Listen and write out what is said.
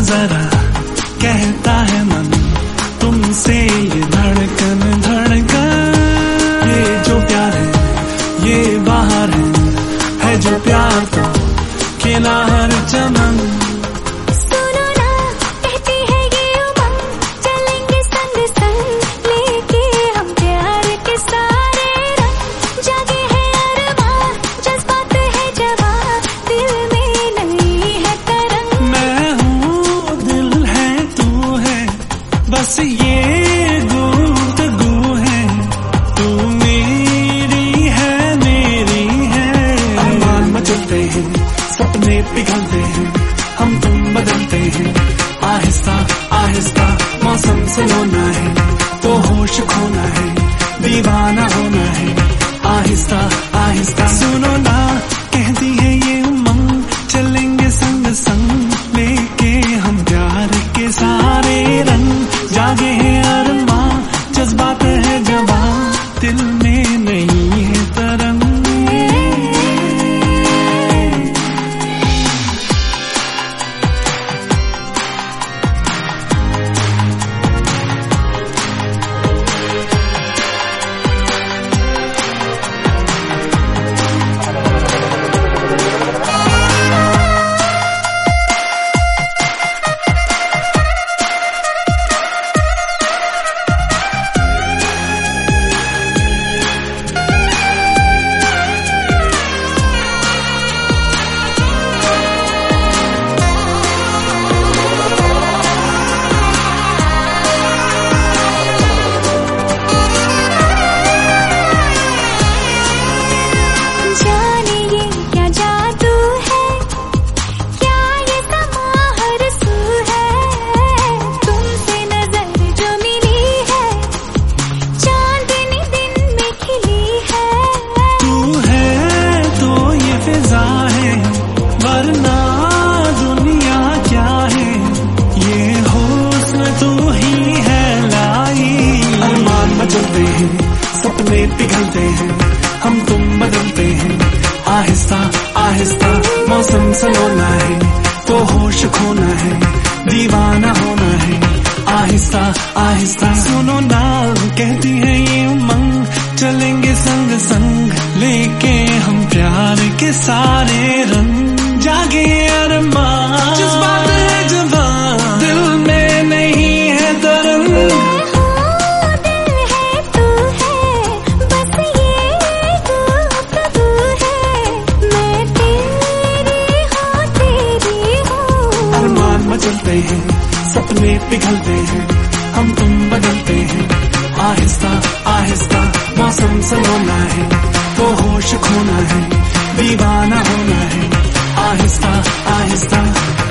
जरा कहता है मन तुमसे ये धड़कन धड़कन। ये जो प्यार है ये बाहर है जो प्यार तो खिला हर चमन। सुनो ना कहती है ये उमंग, चलेंगे संग संग लेके हम प्यार के सारे रंग। जागे है अरमान जज्बात है जवां, दिल में नहीं है तरंग। मैं हूँ दिल है तू है बस ये गुफ्तगू है, तू मेरी है अरमान मचलते हैं सपने पिघलते हैं हम तुम बदलते हैं। आहिस्ता आहिस्ता मौसम से होना है तो होश खोना है दीवाना होना है। आहिस्ता आहिस्ता सुनो ना कहती है ये उमंग, चलेंगे संग संग लेके हम प्यार के सारे रंग। जागे है अरमान जज्बात है जवां, दिल में नहीं है तरंग। सपने पिघलते हैं हम तुम बदलते हैं। आहिस्ता आहिस्ता मौसम सलोना है तो होश खोना है दीवाना होना है। आहिस्ता आहिस्ता सुनो ना कहती है ये उमंग, चलेंगे संग संग लेके हम प्यार के सारे रंग। जागे अरमान जज्बात है जवां, दिल में नहीं है तरंग। मचलते हैं सपने पिघलते हैं हम तुम बदलते हैं। आहिस्ता आहिस्ता मौसम सलोना है तो होश खोना है दीवाना होना है। आहिस्ता आहिस्ता